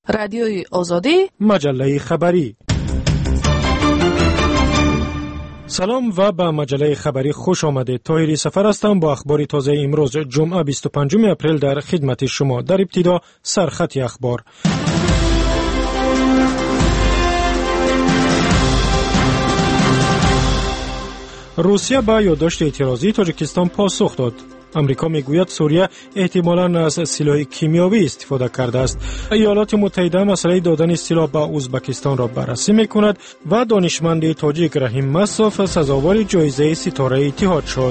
رادیوی آزادی، مجله خبری. سلام و به مجله خبری خوش آمدید. طاهری سفر هستم با اخبار تازه امروز جمعه 25 اپریل در خدمت شما. در ابتدا سرخط اخبار. روسیه به یادداشت اعتراضی تاجیکستان پاسخ داد. امریکا میگوید سوریه احتمالاً از سلاح کیمیاوی استفاده کرده است. ایالات متحده مسئله دادن سلاح به ازبکستان را بررسی میکند و دانشمند تاجیک رحیم مصاف سزاوار جایزه ستاره اتحاد شد.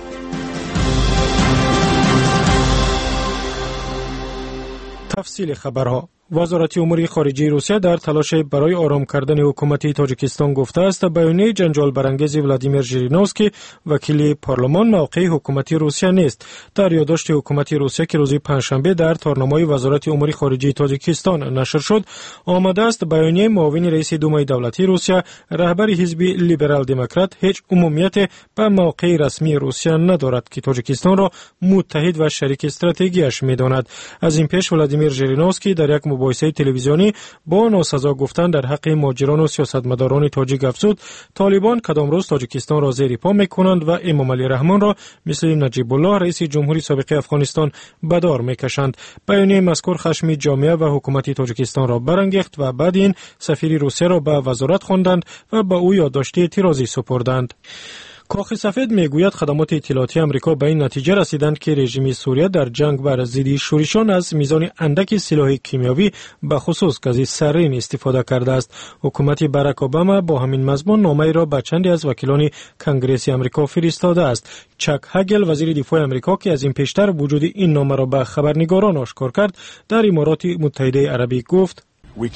تفصیل خبرها. وزارت امور خارجه روسیه در تلاش برای آرام کردن حکومت تاجیکستان گفته است بیانیه جنجال برانگیز ولادیمیر ژیرینوفسکی وکیل پارلمان موقع حکومت روسیه نیست. در یادداشت حکومت روسیه که روز پنجشنبه در تارنمای وزارت امور خارجه تاجیکستان نشر شد، آمده است بیانیه معاون رئیس دومای دولتی روسیه رهبر حزب لیبرال دموکرات هیچ عمومیت به موقع رسمی روسیه ندارد که تاجیکستان را متحد و شریک استراتژیش می‌داند. از این پیش ولادیمیر ژیرینوفسکی در یک مباحثه تلویزیونی با ناسزا گفتن در حق مهاجران و سیاستمداران تاجیک افزود طالبان کدام روز تاجیکستان را زیر پا میکنند و امام علی رحمان را مثل نجیب الله رئیس جمهوری سابق افغانستان به دار میکشند. بیانیه مذکور خشم جامعه و حکومت تاجیکستان را برانگیخت و بعد این سفیر روسیه را به وزارت خواندند و به او یادداشت اعتراضی سپردند. کاخ سفید میگوید خدمات اطلاعاتی امریکا به این نتیجه رسیدند که رژیم سوریه در جنگ بر ضد شورشیان از میزان اندک سلاح کیمیاوی به خصوص گاز سرین استفاده کرده است. حکومت باراک اوباما با همین مضمون نامه‌ای را به چندی از وکیلان کنگره امریکا فرستاده است. چک هگل وزیر دفاع امریکا که از این پیشتر وجود این نامه را به خبرنگاران آشکار کرد، در امارات متحده عربی گفت: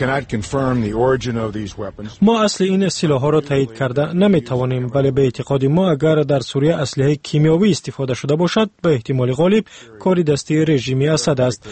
ما اصل این سلاح‌ها را تایید کرده نمی‌توانیم، ولی به اعتقاد ما اگر در سوریه اسلحه کیمیاوی استفاده شده باشد به احتمال غالب کار دستی رژیم اسد است.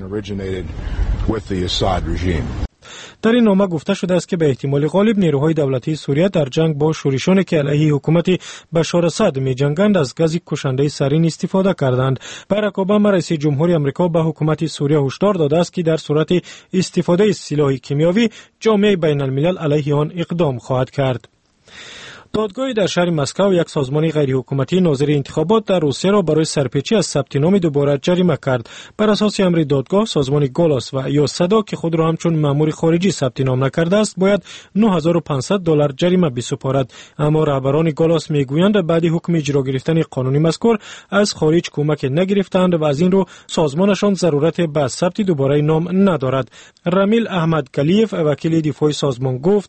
در این نامه گفته شده است که به احتمال غالب نیروهای دولتی سوریه در جنگ با شورشیانی که علیه حکومت بشار اسد می‌جنگند از گاز کشنده سرین استفاده کردند. باراک اوباما رئیس جمهوری آمریکا به حکومت سوریه هشدار داده است که در صورت استفاده از سلاح کیمیاوی جامعه بین الملل علیه آن اقدام خواهد کرد. دادگاهی در شهر مسکو یک سازمان غیر حکومتی ناظر انتخابات در روسیه را برای سرپیچی از ثبت نام دوباره جریمه کرد. بر اساس امر دادگاه سازمان گولاس و یا صدا که خود را همچون مأمور خارجی ثبت نام نکرده است باید $9500 جریمه بسپارد. اما رهبران گولاس میگویند بعد حکم اجرا گرفتن قانونی مذکور از خارج کمک نگرفتند و از این رو سازمانشان ضرورت به ثبت دوباره نام ندارد. رامیل احمد کلیف وکیل دفاع سازمان گفت: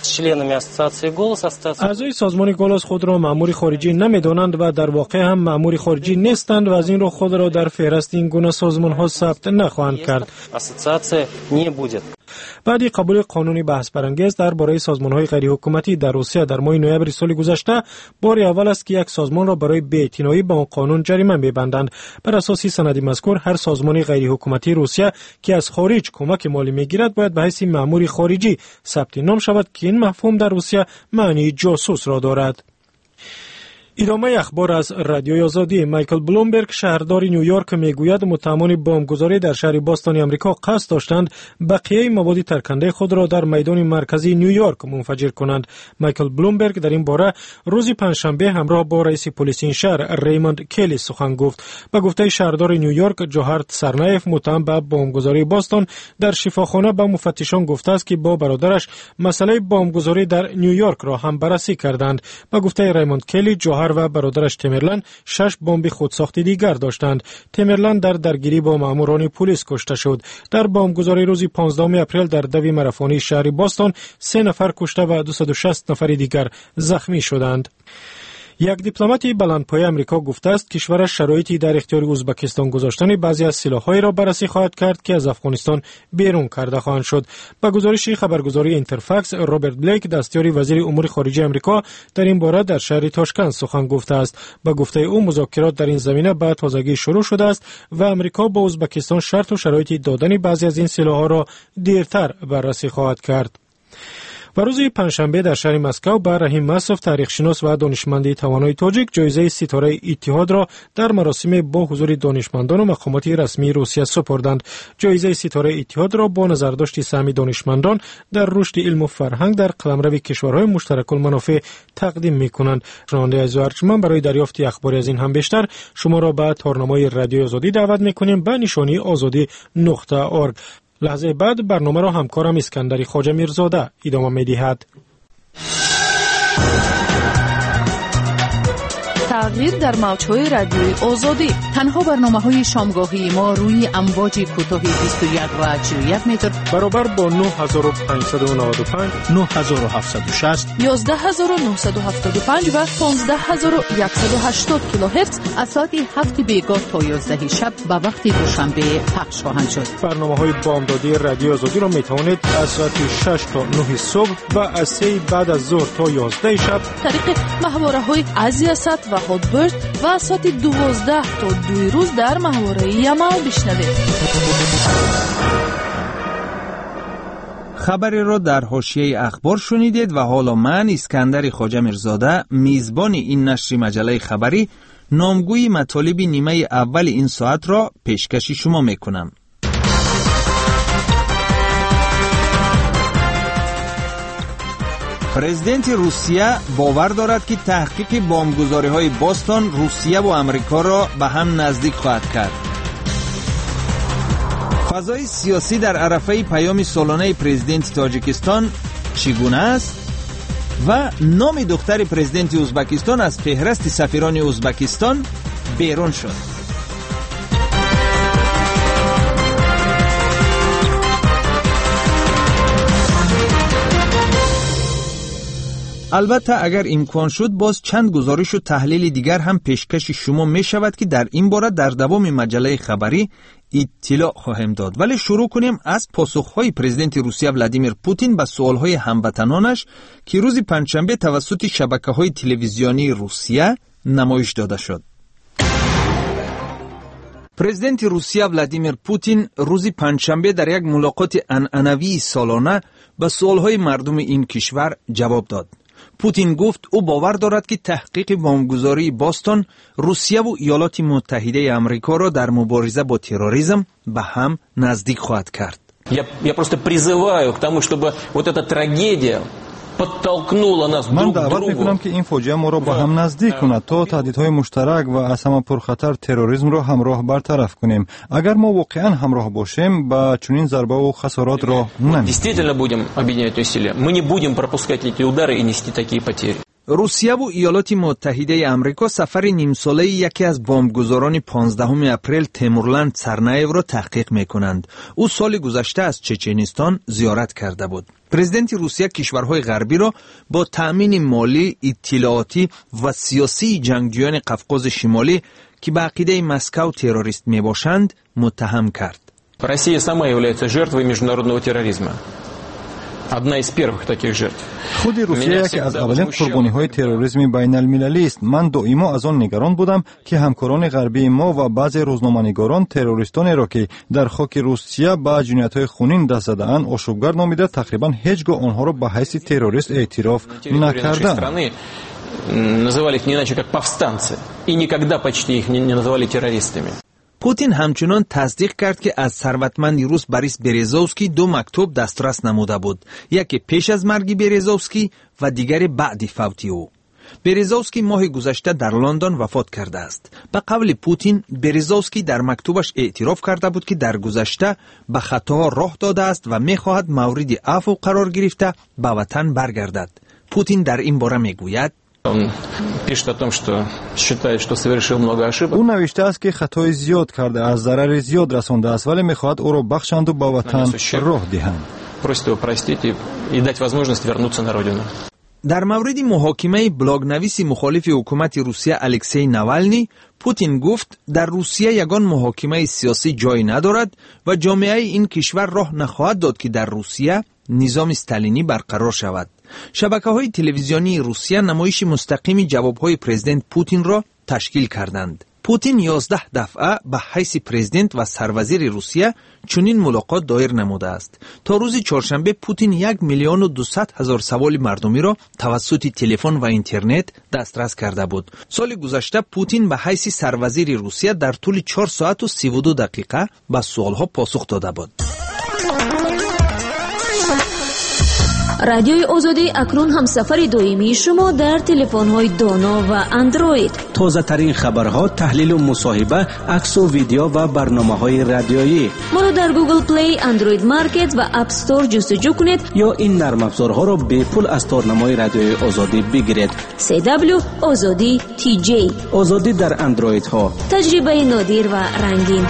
اعضای سازمان گولاس خود را مأمور خارجی نمی‌دانند و در واقع هم مأمور خارجی نیستند و از این رو خود را در فهرست این گونه سازمان‌ها ثبت نخواهند کرد. بعد قبول قانونی بحث برانگیز درباره سازمان‌های غیر حکومتی در روسیه در ماه نوامبر سال گذشته بار اول است که یک سازمان را برای بی‌اعتنایی به آن قانون جریمه می‌بندند. بر اساس سند مذکور هر سازمان غیر حکومتی روسیه که از خارج کمک مالی می‌گیرد باید به حیث مأمور خارجی ثبت نام شود که این مفهوم در روسیه معنی جاسوس را دارد. ادامه اخبار از رادیوی آزادی. مایکل بلومبرگ شهردار نیویورک میگوید متهمان بمبگذاری در شهر باستون آمریکا قصد داشتند بقیه مواد ترکنده خود را در میدان مرکزی نیویورک منفجر کنند. مایکل بلومبرگ در این باره روز پنجشنبه همراه با رئیس پلیس این شهر ریموند کلی سخن گفت. به گفته شهردار نیویورک جوهارد سرنایف متهم به بمبگذاری باستون در شفاخانه به مفتشان گفته است که با برادرش مسئله بمبگذاری در نیویورک را هم بررسی کردند. به گفته ریموند کلی جوهر و برادرش تیمرلند 6 بمب خودساختی دیگر داشتند. تیمرلند در درگیری با ماموران پلیس کشته شد. در بمبگذاری روز 15 اپریل در دوی مرافانی شهر باستون 3 نفر کشته و 260 نفر دیگر زخمی شدند. یک دیپلمات بلندپایه آمریکا گفته است کشورش شرایطی در اختیار ازبکستان گذاشتن بعضی از سلاح‌های را بررسی خواهد کرد که از افغانستان بیرون کرده خواهند شد. با گزارش خبرگزاری اینترفکس، رابرت بلیک دستیار وزیر امور خارجه آمریکا در این باره در شهر تاشکند سخن گفته است. با گفته او مذاکرات در این زمینه به تازگی شروع شده است و آمریکا با ازبکستان شرط و شرایط دادن بعضی از این سلاح‌ها را دیرتر بررسی خواهد کرد. و روز پنجشنبه در شهر مسکو به رحیم مسعود تاریخ‌شناس و دانشمند توانای تاجیک جایزه ستاره اتحاد را در مراسم با حضور دانشمندان و مقامات رسمی روسیه سپردند. جایزه ستاره اتحاد را با نظرداشت سهم دانشمندان در رشد علم و فرهنگ در قلمرو کشورهای مشترک المنافع تقدیم می‌کنند. شنونده عزیز و ارجمند، برای دریافت اخباری از این هم بیشتر شما را به تارنمای رادیو آزادی دعوت می‌کنیم به نشانی azadi.org. لحظه بعد برنامه را همکارم اسکندر خواجه میرزاده ادامه می‌دهد. تغییر در موج‌های رادیوی آزادی. تنها برنامه‌های شامگاهی ما روی امواج کوتاه 21 و 41 متر برابر با 9595 9760 11975 و 15180 کیلوهرتز از ساعت 7 بیگاه تا 11 شب به وقت دوشنبه پخش خواهند شد. برنامه‌های بامدادی رادیو آزادی را می‌توانید از ساعت 6 تا 9 صبح و از 3 بعد از ظهر تا 11 شب طریق محوره‌های ازیاست و هاتبرد و از ساعت 12 تا 2 روز در محوره یمال بشنوید. خبری را در حاشیه اخبار شنیدید و حالا من اسکندر خواجه میرزاده میزبان این نشر مجله خبری نامگوی مطالب نیمه اول این ساعت را پیشکش شما میکنم. پرزیدنت روسیه باور دارد که تحقیق بمبگذاری‌های بوستون روسیه و آمریکا را به هم نزدیک خواهد کرد. فضای سیاسی در عرصه پیام سالانه پرزیدنت تاجیکستان چگونه است و نام دختر پرزیدنت ازبکستان از فهرست سفیران ازبکستان بیرون شد. البته اگر امکان شد باز چند گزارش و تحلیل دیگر هم پیشکش شما می شود که در این باره در دوام مجله خبری اطلاع خواهم داد. ولی شروع کنیم از پاسخهای پرزیدنت روسیه ولادیمیر پوتین به سوالهای هموطنانش که روز پنجشنبه توسط شبکه‌های تلویزیونی روسیه نمایش داده شد. پرزیدنت روسیه ولادیمیر پوتین روز پنجشنبه در یک ملاقات عنعنوی سالانه به سوالهای مردم این کشور جواب داد. پوتین گفت او باور دارد که تحقیق بمبگذاری بوستون روسیه و ایالات متحده آمریکا را در مبارزه با تروریسم به هم نزدیک خواهد کرد. Я просто призываю к тому, чтобы вот эта трагедия подтолкнула нас من друг к دعوت другу. میکنم که این فاجعه ما را با هم نزدیک کند تا تهدیدهای مشترک و از همه پرخطر تروریسم را همراه برطرف کنیم. اگر ما واقعا همراه باشیم با چنین ضربه و خسارات را نمی‌بینیم. Действительно будем объединять усилия. Мы не будем пропускать эти удары и нести такие потери. روسیه و ایالات متحده آمریکا سفر نیم ساله یکی از بمبگذاران 15 اپریل تیمورلند سرنایف را تحقیق می‌کنند. او سال گذشته از چچنستان زیارت کرده بود. پرزیدنت روسیه کشورهای غربی را با تأمین مالی، اطلاعاتی و سیاسی جنگجویان قفقاز شمالی که به عقیده مسکو تروریست میباشند متهم کرد. Россия сама является жертвой международного терроризма. Одна из первых таких жертв. خود روسیه یکی از اولین قربانی‌های تروریسم بین المللی است. من دائما از آن نگران بودم که همکاران غربی ما و بعضی روزنامه‌نگاران تروریستانی را که در خاک روسیه به جنایت‌های خونین دست زده‌اند آشوبگر نامیده تقریبا هیچگاه آنها را به حیث تروریست اعتراف نکردند. Называли их не иначе как повстанцы и никогда почти их не называли террористами. پوتین همچنان تصدیق کرد که از ثروتمند روس بوریس برزوفسکی 2 مکتوب دسترس نموده بود، یکی پیش از مرگ برزوفسکی و دیگری بعد فوت او. برزوفسکی ماه گذشته در لندن وفات کرده است. به قول پوتین برزوفسکی در مکتوبش اعتراف کرده بود که در گذشته به خطاها راه داده است و می‌خواهد مورد عفو قرار گرفته به وطن برگردد. پوتین در این باره میگوید Он пишет о том, что считает, что совершил много ошибок. او نوشته است که خطای زیاد کرده، از ضرر زیاد رسانده است، ولی می‌خواهد او را بخشند و به وطن راه دهند. Просит его простить и дать возможность вернуться на родину. در مورد محاکمه بلاگ‌نویس مخالف حکومت روسیه الکسی ناوالنی، پوتین گفت در روسیه یگان محاکمه سیاسی جای ندارد و جامعه این کشور راه نخواهد داد که در روسیه نظام استالینی برقرار شود. شبکه‌های تلویزیونی روسیه نمایش مستقیم جواب‌های پرزیدنت پوتین را تشکیل کردند. پوتین 11 دفعه به حیث پرزیدنت و سروزیر روسیه چنین ملاقات دایر نموده است. تا روز چهارشنبه پوتین 1,200,000 سوال مردمی را توسط تلفن و اینترنت دسترس کرده بود. سال گذشته پوتین به حیث سروزیر روسیه در طول 4 ساعت و 32 دقیقه به سوالها پاسخ داده بود. رادیوی آزادی اکنون همسفر دائمی شما در تلفن‌های دانا و اندروید. تازه ترین خبرها، تحلیل و مصاحبه، عکس و ویدیو و برنامه‌های رادیویی. ما را در گوگل پلی، اندروید مارکت و اپ استور جستجو کنید یا این نرم افزارها را به پول از تارنمای رادیوی آزادی بگیرید. CW آزادی TJ. آزادی در اندروید ها. تجربه نادر و رنگین.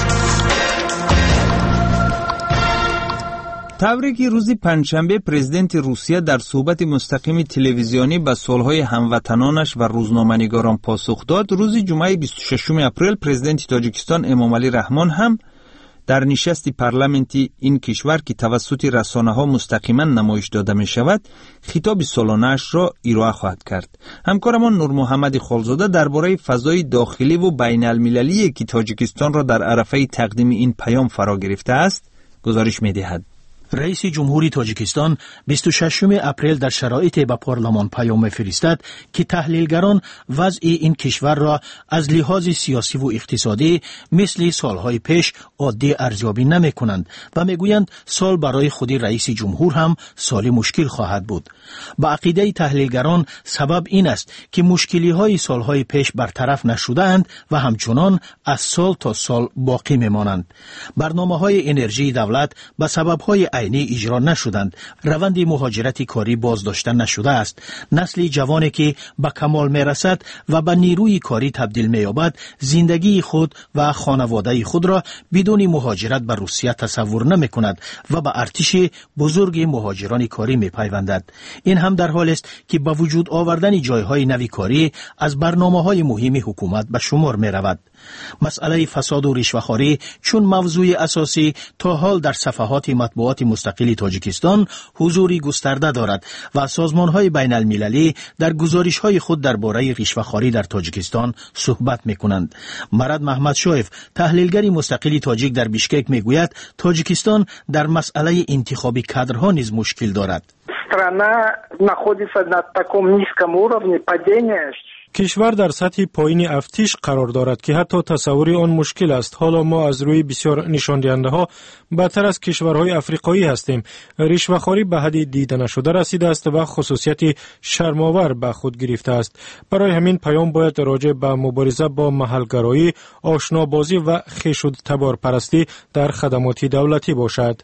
طوری که روز پنجشنبه پرزیدنت روسیه در صحبت مستقیم تلویزیونی به سوالهای هموطنانش و روزنامه‌نگاران پاسخ داد، روز جمعه 26 اپریل پرزیدنت تاجیکستان امامعلی رحمان هم در نشست پارلمانتی این کشور که توسط رسانه‌ها مستقیما نمایش داده می شود، خطاب سالانه‌اش را ارائه خواهد کرد. همکارمان نور محمد خالزاده درباره فضای داخلی و بین المللی که تاجیکستان را در عرصه تقدیم این پیام فرا گرفته است، گزارش می دهد. رئیس جمهوری تاجیکستان 26 اپریل در شرایط به پارلمان پیام فرستاد که تحلیلگران وضع این کشور را از لحاظ سیاسی و اقتصادی مثل سالهای پیش عادی ارزیابی نمی کنند و می گویند سال برای خود رئیس جمهور هم سال مشکل خواهد بود. با عقیده تحلیلگران سبب این است که مشکلی های سالهای پیش برطرف نشده اند و همچنان از سال تا سال باقی می مانند. برنامه های انرژی دولت به سبب های عینی اجرا نشدند. روند مهاجرت کاری بازداشته نشده است. نسل جوانی که به کمال می رسد و به نیروی کاری تبدیل می یابد، زندگی خود و خانواده خود را بدون مهاجرت به روسیه تصور نمی کند و به ارتش بزرگ مهاجران کاری می پیوندد. این هم در حال است که با وجود آوردن جایهای نوی کاری از برنامه‌های مهم حکومت به شمار می رود. مسئله فساد و رشوه‌خواری چون موضوع اساسی تا حال در صفحات مطبوعات مستقل تاجیکستان حضوری گسترده دارد و سازمان‌های بین المللی در گزارش‌های خود درباره رشوه‌خواری در تاجیکستان صحبت می‌کنند. مراد محمد شایف، تحلیلگر مستقل تاجیک در بیشکک می‌گوید تاجیکستان در مسئله انتخاب کادرها نیز مشکل دارد. Страна находится на таком низком уровне падения. کشور در سطح پایین افتیش قرار دارد که حتی تصوری آن مشکل است. حالا ما از روی بسیار نشان دهنده ها بدتر از کشورهای افریقایی هستیم. رشوه‌خواری به حد دیده نشده رسیده است و خصوصیت شرم‌آور به خود گرفته است. برای همین پیام باید راجع به مبارزه با محلگرایی، آشنابازی و خویشتبار پرستی در خدمات دولتی باشد.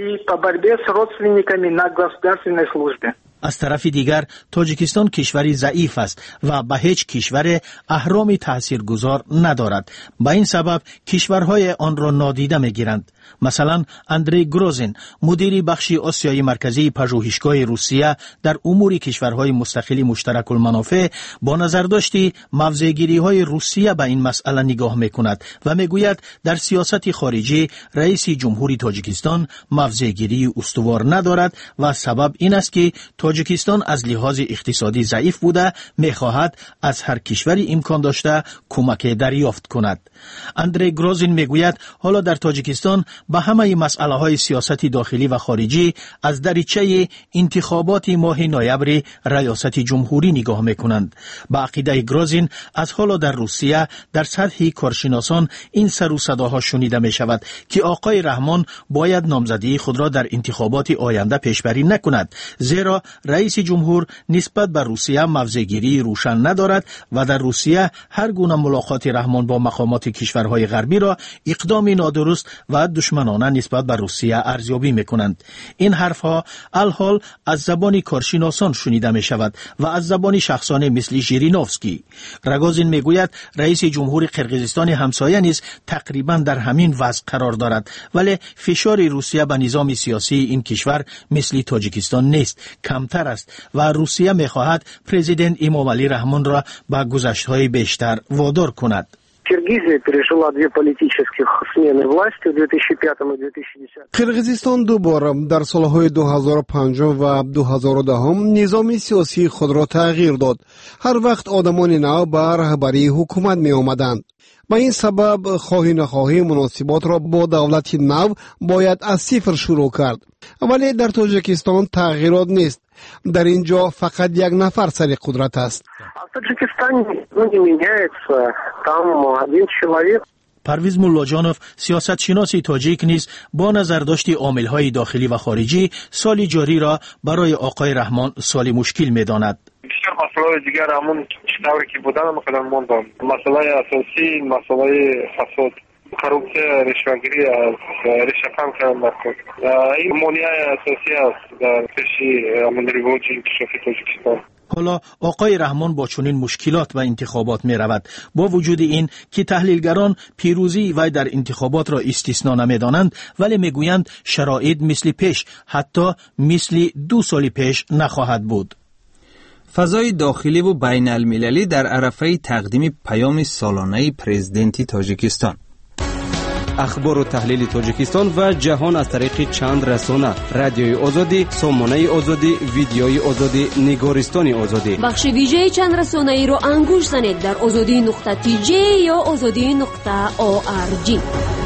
از طرف دیگر تاجیکستان کشوری ضعیف است و به هیچ کشور اهرام تاثیرگذار ندارد. با این سبب کشورهای آن را نادیده می‌گیرند. مثلا اندری گروزین، مدیر بخش آسیای مرکزی پژوهشگاه روسیه در امور کشورهای مستقل مشترک المنافع، با نظرداشت موضع‌گیری‌های روسیه به این مسئله نگاه می‌کند و می‌گوید در سیاست خارجی رئیس جمهوری تاجیکستان موضع‌گیری استوار ندارد و سبب این است که تاجیکستان از لحاظ اقتصادی ضعیف بوده می‌خواهد از هر کشوری امکان داشته کمک دریافت کند. اندری گروزین می‌گوید حالا در تاجیکستان به همه مسئله‌های سیاست داخلی و خارجی از دریچه انتخابات ماه نوامبر ریاست جمهوری نگاه می‌کنند. با عقیده گروزین از حالا در روسیه در سطح کارشناسان این سر و صداها شنیده می‌شود که آقای رحمان باید نامزدی خود را در انتخابات آینده پیشبری نکند، زیرا رئیس جمهور نسبت به روسیه موضع‌گیری روشن ندارد و در روسیه هر گونه ملاقات رحمان با مقامات کشورهای غربی را اقدام نادرست و دشمنانه نسبت به روسیه ارزیابی می‌کنند. این حرفها الحال از زبان کارشناسان شنیده می‌شود و از زبان شخصان مثل ژیرینوفسکی. راگوزین می‌گوید رئیس جمهور قرقیزستان همسایه نیز تقریباً در همین وضع قرار دارد، ولی فشار روسیه به نظام سیاسی این کشور مثل تاجیکستان نیست، کمتر است و روسیه می‌خواهد پرزیدنت امامعلی رحمان را به گذشت‌های بیشتر وادار کند. Киргизия пережила две политических смены власти в 2005 и 2010. قرغیزستان دوباره در سالهای 2005 و 2010 نظام سیاسی خود را تغییر داد. هر وقت آدمان نو به رهبری حکومت می آمدند. به این سبب خواهی نخواهی مناسبات را با دولت نو باید از صفر شروع کرد. ولی در تاجیکستان تغییرات نیست. در اینجا فقط یک نفر سر قدرت است. В Таджикистане не меняется. Там один человек. پرویز مولاجانوف سیاستشناس تاجیک نیز با نظرداشت عامل‌های داخلی و خارجی سال جاری را برای آقای رحمان سال مشکل می‌داند. بسیار مسائل دیگر همون چطوری که بودن مثلا موندم. مسئله اساسی مسئله فساد، коррупция، رشوه‌گیری ریشه کم کردن این مانع اساسی است در پیش رواج انکشافی تاجیکستان. حالا آقای رحمان با چنین مشکلات و انتخابات می رود. با وجود این که تحلیلگران پیروزی وی در انتخابات را استثنا نمی دانند، ولی می گویند شرایط مثل پیش، حتی مثل 2 سال پیش نخواهد بود. فضای داخلی و بین المللی در عرفه تقدیم پیام سالانه پرزیدنت تاجیکستان. اخبار و تحلیل تاجیکستان و جهان از طریق چند رسانه: رادیوی آزادی، سامانه آزادی، ویدیوی آزادی، نگارستان آزادی. بخش ویژه چند رسانه ای رو انگوش زنید در azadi.tj یا azadi.org.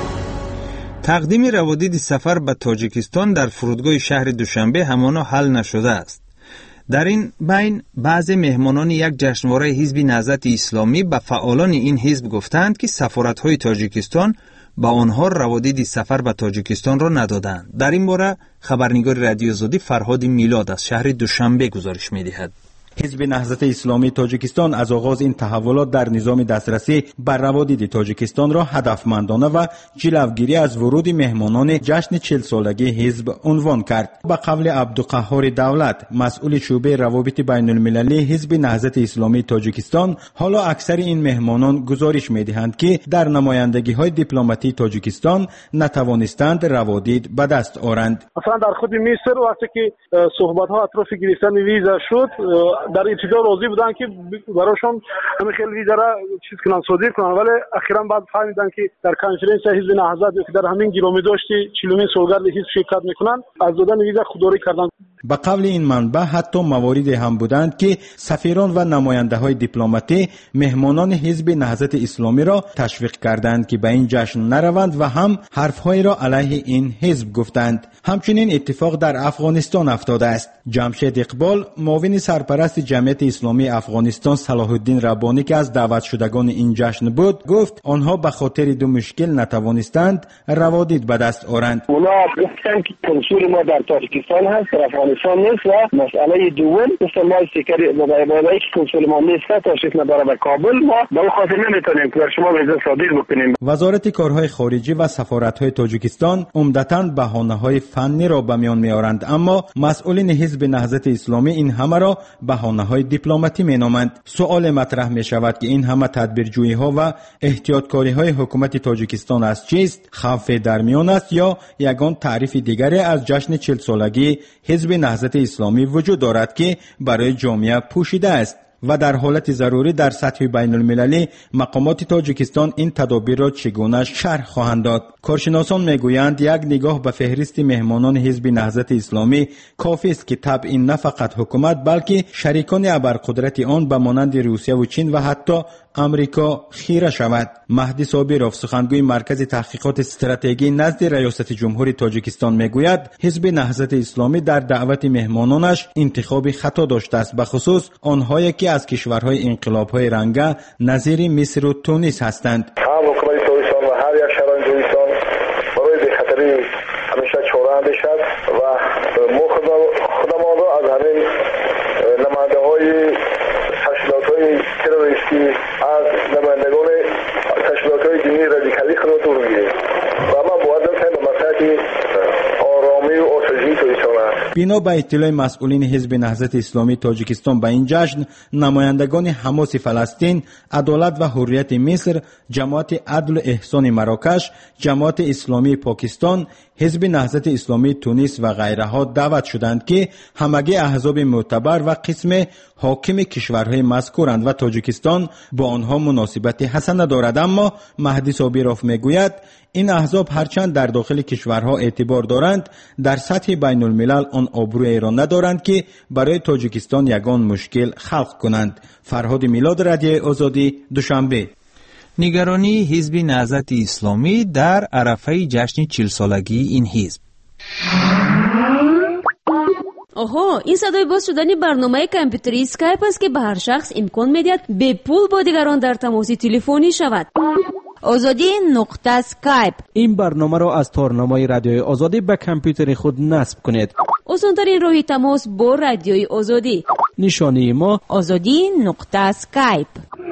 تقدیم روادید سفر به تاجیکستان در فرودگاه شهر دوشنبه همانا حل نشده است. در این بین بعضی مهمانان یک جشنواره حزب نهضت اسلامی به فعالان این حزب گفتند که سفارت‌های تاجیکستان با آنها روادید سفر به تاجیکستان را ندادند. در این باره خبرنگار رادیو آزادی فرهاد میلاد از شهر دوشنبه گزارش می‌دهد. حزب نهضت اسلامی تاجیکستان از آغاز این تحولات در نظام دسترسی بر روادید تاجیکستان را هدفمندانه و جلوگیری از ورود مهمانان جشن 40 سالگی حزب عنوان کرد. به قول عبدالقهار دولت، مسئول شعبه روابط بین المللی حزب نهضت اسلامی تاجیکستان، حالا اکثر این مهمانان گزارش می‌دهند که در نمایندگی‌های دیپلماتی تاجیکستان نتوانستند روادید به دست آورند. مثلا در خود مصر وقتی که صحبت‌ها اطراف گرفتن ویزا شد، در ابتدا راضی بودن که براشون همه خیلی ویزا را چیز کنن، صادر کنن، ولی اخیراً بعد فهمیدن که در کنفرانس حزب نهضت که در همین گرامی داشتی 40مین سالگرد حزب شرکت میکنن، از دادن ویزا خودداری کردن. به قول این منبع حتی مواردی هم بودند که سفیران و نماینده‌های دیپلماتی مهمانان حزب نهضت اسلامی را تشویق کردند که به این جشن نروند و هم حرف‌هایی را علیه این حزب گفتند. همچنین اتفاق در افغانستان افتاده است. جمشید اقبال، معاون سرپرست جمعیت اسلامی افغانستان صلاح الدین ربانی که از دعوت شدگان این جشن بود، گفت آنها به خاطر 2 مشکل نتوانستند روادید به دست آورند. اونا گفتن که کنسول ما در تاجیکستان هست، در افغانستان نیست و مسئله دوم ما استیکر بالایی که کنسول ما نیست تشریف نداره به کابل، ما به اون خاطر نمیتونیم که شما ویزا صادر بکنیم. وزارت کارهای خارجی و سفارت‌های تاجیکستان عمدتاً بهانه‌های فنی را به میان می‌آورند، اما مسئولین حزب نهضت اسلامی این همه را بهانه‌های دیپلماتی می‌نامند. سوال مطرح می‌شود که این همه تدبیرجویی‌ها و احتیاطکاری‌های حکومت تاجیکستان از چیست؟ خوف در میان است یا یگان تعریف دیگری از جشن 40 سالگی حزب نهضت اسلامی وجود دارد که برای جامعه پوشیده است؟ و در حالت ضروری در سطح بین المللی مقامات تاجیکستان این تدابیر را چگونه شرح خواهند داد؟ کارشناسان میگویند یک نگاه به فهرست مهمانان حزب نهضت اسلامی کافی است که طبع نه فقط حکومت بلکه شریکان ابرقدرت آن به مانند روسیه و چین و حتی امریکا خیره شود. مهدی صابرов، سخنگوی مرکز تحقیقات استراتژی نزد ریاست جمهوری تاجیکستان میگوید حزب نهضت اسلامی در دعوت مهمانانش انتخاب خطا داشته است، به خصوص آنهایی که از کشورهای انقلاب‌های رنگه نظیر مصر و تونس هستند. حکومت تاجیکستان و هر یک شهر تاجیکستان برای بی‌خطری همیشه چاره اندیشد و ما خودمان را از همین نماینده‌های تشکیلات‌های تروریستی، از نمایندگان تشکیلات‌های دینی رادیکالی خود را دور می‌گیریم و ما باید به مسئله آرامی و آسایشی برسانند. بنا به اطلاع مسئولین حزب نهضت اسلامی تاجیکستان به این جشن، نمایندگان حماس فلسطین، عدالت و حریت مصر، جماعت عدل و احسان مراکش، جماعت اسلامی پاکستان، حزب نهضت اسلامی تونس و غیرها دعوت شدند که همگی احزاب معتبر و قسم حاکم کشورهای مذکورند و تاجیکستان با آنها مناسبت حسن ندارد. اما مهدی صابروف میگوید این احزاب هرچند در داخل کشورها اعتبار دارند، در سطح بین الملل آن آبروی را ندارند که برای تاجیکستان یگان مشکل خلق کنند. فرهاد میلاد، رادیوی آزادی، دوشنبه. نگرانی حزب نهضت اسلامی در عرفه جشن 40 سالگی این حزب. آها، این صدای باز شدن برنامه کامپیوتری اسکایپ است که به هر شخص امکان میدهد به پول با دیگران در تماس تلفنی شود. آزادی نقطه اسکایپ. این برنامه را از تارنمای رادیوی آزادی به کامپیوتر خود نصب کنید. آسان‌ترین راه تماس با رادیوی آزادی. نشانی ما آزادی نقطه اسکایپ.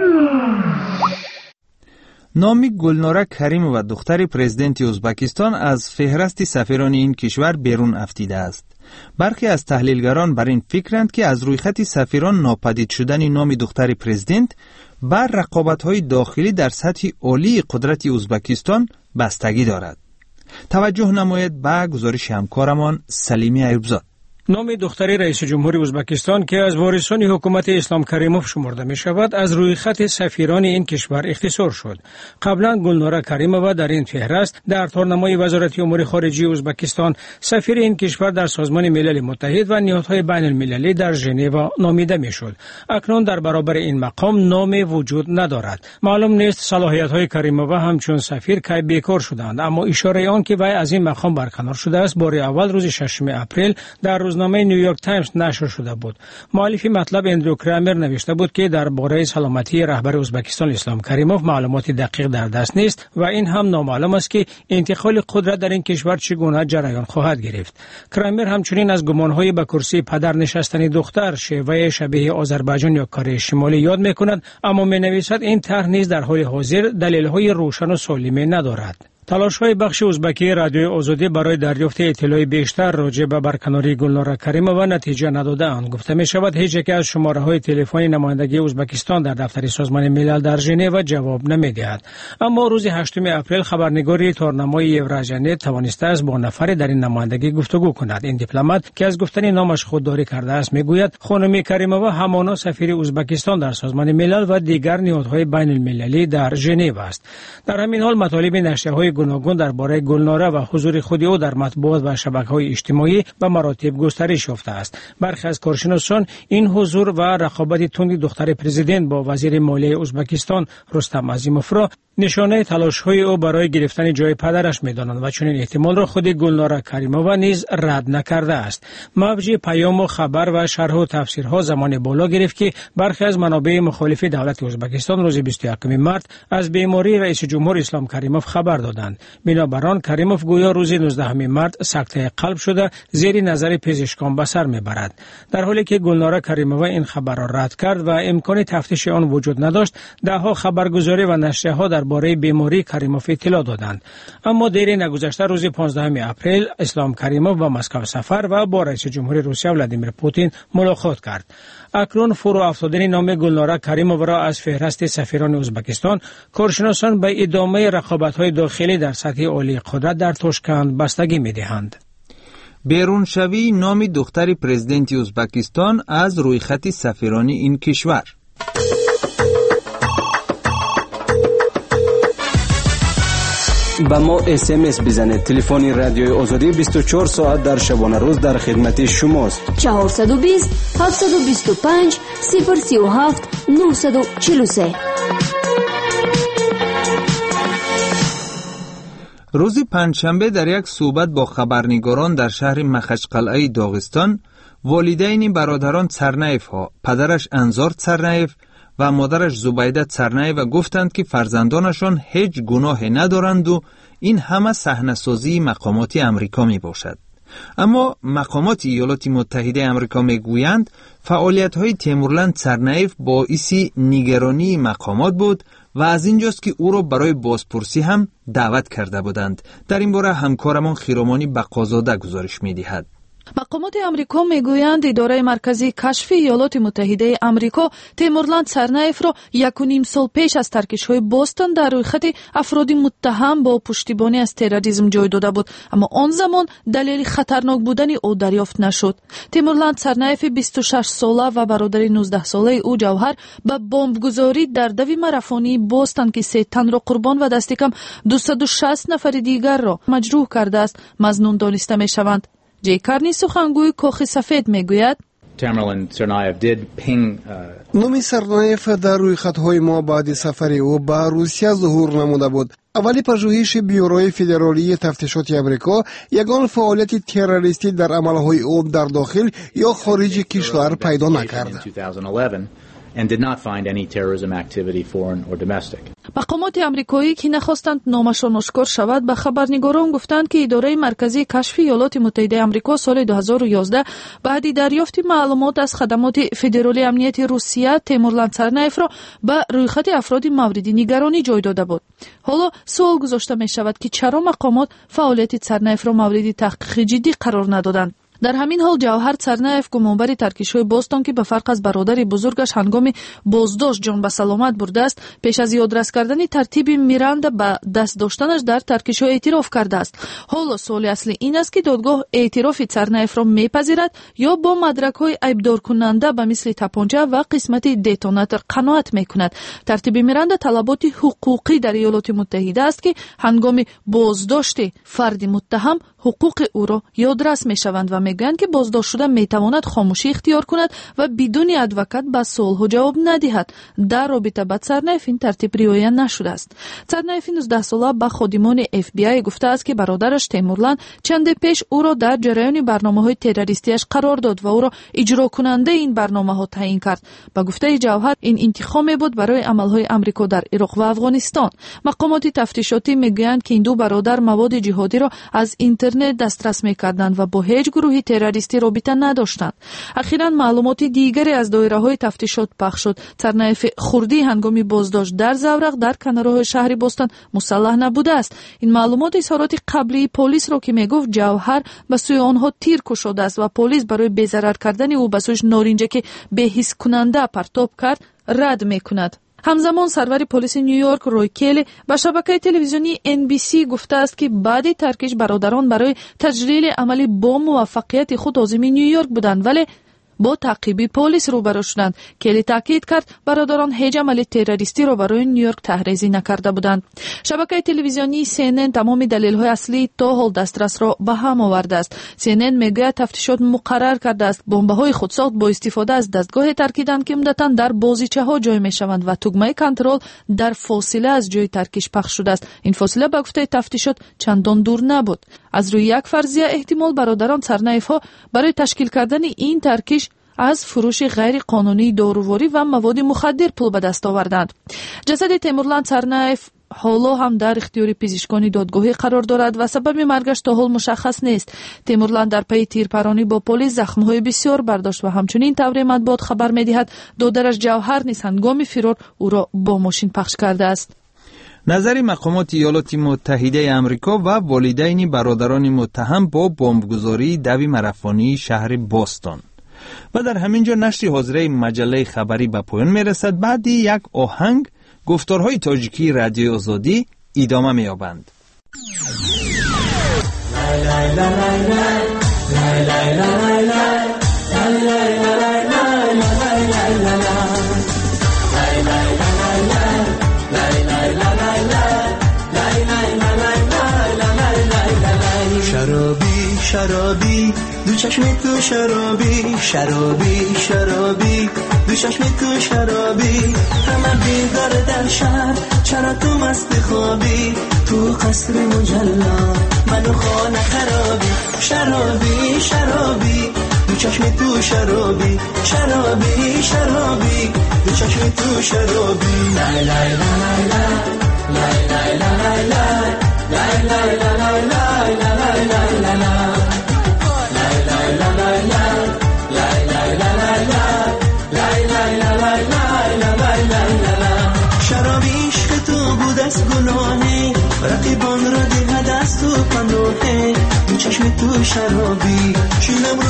نام گلناره کریم و دختر پرزیدنت ازبکستان از فهرست سفیران این کشور بیرون افتیده است. برخی از تحلیلگران بر این فکرند که از روی خط سفیران ناپدید شدن نام دختر پرزیدنت بر رقابت‌های داخلی در سطح عالی قدرت ازبکستان بستگی دارد. توجه نماید به گزارش همکارمان سلیمی ایوبزاد. نام دختر رئیس جمهور ازبکستان که از وارثان حکومت اسلام کریموف شمرده می شود از روی خط سفیران این کشور اختصار شد. قبلا گلناره کریمووا در این فهرست در تارنمای وزارت امور خارجه ازبکستان سفیر این کشور در سازمان ملل متحد و نهادهای بین المللی در ژنو نامیده می شد. اکنون در برابر این مقام نام وجود ندارد. معلوم نیست صلاحیت های کریمووا همچون سفیر کی بیکار شدند، اما اشاره آن که وی از این مقام برکنار شده است بار اول روز 6 اپریل در روزنامه نیویورک تایمز نشر شده بود. مؤلف مطلب اندرو کرامر نوشته بود که درباره سلامتی رهبر ازبکستان اسلام کریموف معلومات دقیق در دست نیست و این هم نامعلوم است که انتقال قدرت در این کشور چگونه جریان خواهد گرفت. کرامر همچنین از گمانهای به کرسی پدر نشستن دختر شیوه شبیه آذربایجان یا کره شمالی یاد می‌کند، اما می‌نویسد این طرح نیز در حال حاضر دلایل روشن و سالمه ندارد. تلاش‌های بخش ازبکی رادیوی آزادی برای دریافت اطلاع بیشتر راجع به برکناری گلناره کریمووا نتیجه نداده‌اند. گفته می‌شود هیچ یک از شماره‌های تلفنی نمایندگی ازبکستان در دفتر سازمان ملل در ژنو جواب نمی‌دهد. اما روز 8 اپریل خبرنگاری تارنمای یورازیانت توانسته است با نفری در این نمایندگی گفتگو کند. این دیپلمات که از گفتن نامش خودداری کرده است میگوید خانم کریمووا همانا سفیر ازبکستان در سازمان ملل و دیگر نهادهای بین المللی در ژنو است. در همین حال مطالب نشریه‌های گوناگون درباره گلناره و حضور خود او در مطبوعات و شبکه‌های اجتماعی به مراتب گسترش یافته است. برخی از کارشناسان این حضور و رقابت تند دختر پرزیدنت با وزیر مالیه ازبکستان رستم عظیموف را نشانه تلاش‌های او برای گرفتن جای پدرش می‌دانند و چنین احتمال را خود گلناره کریمووا نیز رد نکرده است. موج پیام و خبر و شرح و تفسیرها زمان بالا گرفت که برخی از منابع مخالف دولت ازبکستان روز 21 مارس از بیماری رئیس جمهور اسلام کریموف خبر دادند. بنابراین کریموف گویا روز 19 مارس سکته قلب شده زیر نظر پزشکان به سر میبرد. در حالی که گلناره کریمووا این خبر را رد کرد و امکان تفتیش آن وجود نداشت، دهها خبرگزاری و نشریه‌ها درباره بیماری کریموف اطلاع دادند. اما دیر نگذشته روز 15 اپریل اسلام کریموف به مسکو سفر و با رئیس جمهور روسیه ولادیمیر پوتین ملاقات کرد. اکنون فرو افتادن نام گلناره کریمووا را از فهرست سفیران ازبکستان کارشناسان به ادامه رقابت‌های داخلی در سطح عالی قدرت در تاشکند بستگی می‌دهند. بیرون شوی نام دختر پرزیدنت ازبکستان از روی خط سفیران این کشور. با ما SMS بزنید. تلفن رادیوی آزادی 24 ساعت در شبانه روز در خدمت شماست. 420 725 037 943. روز پنجشنبه در یک صحبت با خبرنگاران در شهر مخچقلعه داغستان، والدین برادران سرنایف ها، پدرش انزار سرنایف و مادرش زبیده سرنایف گفتند که فرزندانشان هیچ گناهی ندارند و این همه صحنه‌سازی مقامات امریکا می باشد. اما مقامات ایالات متحده امریکا می گویند فعالیت‌های تیمورلند سرنایف باعث نگرانی مقامات بود و از اینجاست که او را برای بازپرسی هم دعوت کرده بودند. در این باره همکارمان خیرامانی بقازاده گزارش می‌دهد. مقامات آمریکا میگویند اداره مرکزی کشف ایالات متحده آمریکا تیمورلند سرنایف را 1.5 سال پیش از ترکش‌های بوستون در رویخط افراد متهم با پشتیبانی از تروریسم جای داده بود، اما آن زمان دلیل خطرناک بودن او دریافت نشد. تیمورلند سرنایف 26 ساله و برادر 19 ساله او جوهر به بمبگذاری در دوی ماراتونی بوستون که 3 تن را قربان و دست کم 260 نفر دیگر را مجروح کرده است مظنون دانسته می‌شوند. جی کارنی سخنگوی کاخ سفید میگوید نام سرنایف در روی خطهای ما بعد سفر او به روسیه ظهور نموده بود. اولی پژوهش بیوروی فدرالی تفتیشات آمریکا یگان فعالیت تروریستی در عملهای او در داخل یا خارج کشور پیدا نکرد. مقامات آمریکایی که نخواستند نامشان آشکار شود به خبرنگاران گفتند که اداره مرکزی کشف ایالات متحده آمریکا سال 2011 بعد دریافت معلومات از خدمات فدرالی امنیت روسیه تیمورلند سرنایف را به رویخط افراد مورد نگرانی جای داده بود. حالا سوال گذاشته می شود که چرا مقامات فعالیت سرنایف را مورد تحقیق جدی قرار ندادند؟ در همین حال جوهر سرنایف گمانبر ترکش‌های بوستون که به فرق از برادر بزرگش هنگام بازداشت جان به سلامت برده است، پیش از یادرس کردن ترتیب میراندا به دست داشتنش در ترکش‌ها اعتراف کرده است. حالا سوال اصلی این است که دادگاه اعتراف سرنایف را میپذیرد یا با مدرک‌های عیبدار کننده به مثل تپانچه و قسمت دتوناتور قناعت میکند. ترتیب میراندا طلبات حقوقی در ایالات متحده است که هنگام بازداشت فرد متهم حقوق او را یادرس میشوند و میگویند که بازداشت شده میتواند خاموشی اختیار کند و بدون ادوکات به سوالها جواب ندهد. در رابطه با سرنایف این ترتیب رعایت نشده است. سرنایف 19 ساله به خادمان FBI گفته است که برادرش تیمورلند چند پیش او را در جریان برنامه‌های تروریستیش قرار داد و او را اجرا کننده این برنامه‌ها تعیین کرد. با گفته جوهر این انتخابی بود برای عمل‌های آمریکا در عراق و افغانستان. مقامات تفتیشاتی میگویند که این دو برادر مواد جهادی را از اینترنت دسترس می‌کردند و با هیچ گروهی تروریستی رابطه نداشتند. اخیراً معلومات دیگری از دایره‌های تفتیشات پخش شد. سرنایف خردی هنگامی بازداشت در زورق در کنارهای شهر بوستون مسلح نبوده است. این معلومات اظهارات قبلی پلیس را که میگفت جوهر به سوی آنها تیر کشیده است و پلیس برای بی‌ضرر کردن او به سویش نارنجک بی‌حس کننده پرتاب کرد رد می‌کند. همزمان سرور پلیس نیویورک روی کیلی به شبکه تلویزیونی NBC گفته است که بعد ترکش برادران برای تجلیل عملی با موفقیت خود عازم نیویورک بودند ولی با تعقیب پلیس روبرو شدند. کلی تاکید کرد برادران هیچ عمل تروریستی را برای نیویورک تحریزی نکرده بودند. شبکه تلویزیونی CNN تمام دلایل اصلی تا حال دسترس را به هم آورده است. CNN میگوید تفتیشات مقرر کرده است بمب‌های خودساخت با استفاده از دستگاه ترکیدن که عمدتاً در بازیچه‌ها جای می‌شوند و تگمه کنترل در فاصله از جای ترکش پخش شده است. این فاصله به گفته تفتیشات چندان دور نبود. از روی یک فرضیه احتمال برادران سرنایف‌ها برای تشکیل کردن این ترکش از فروش غیر قانونی داروواری و مواد مخدر پول به دست آوردند. جسد تیمورلند سرنایف حالا هم در اختیار پزشکان دادگاهی قرار دارد و سبب مرگش تا حال مشخص نیست. تیمورلند در پی تیرپرانی با پلیس زخم‌های بسیار برداشت و همچنین طور مطبوعات خبر می‌دهد دادرش جوهر نیز هنگام فرار او را با ماشین پخش کرده است. نظر مقامات ایالات متحده آمریکا و والدین برادران متهم با بمبگذاری دوی ماراتونی شهر بوستون. و در همینجا نشر حاضره مجله خبری به پایان میرسد. بعد یک آهنگ گفتارهای تاجیکی رادیوی آزادی ادامه می‌یابند. شرابی شرابی دو چشم تو شرابی شرابی شرابی دو چشم تو شرابی همه بیدار در شهر چرا تو مست خوابی تو قصر مجلا منو خانه خرابی شرابی شرابی دو چشم تو شرابی شرابی شرابی دو چشم تو شرابی لای لای لای لای لای لای لای لای لای شرابی عشق تو بود از گناهه رقیبان را دهد از تو پناهه دو چشم تو شرابی شیلم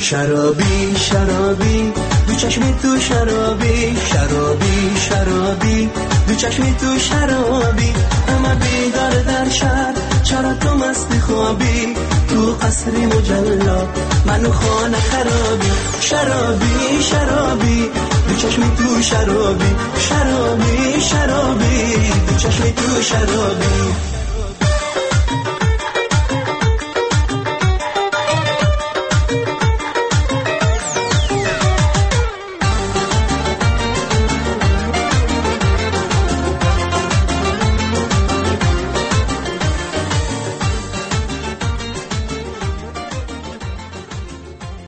شرابی شرابی دو چشمی تو شرابی شرابی شرابی دو چشمی تو شرابی همه بیدار در شهر چرا تو مست خوابی تو قصری مجلا منو خانه خرابی شرابی شرابی دو چشمی تو شرابی شرابی شرابی دو چشمی تو شرابی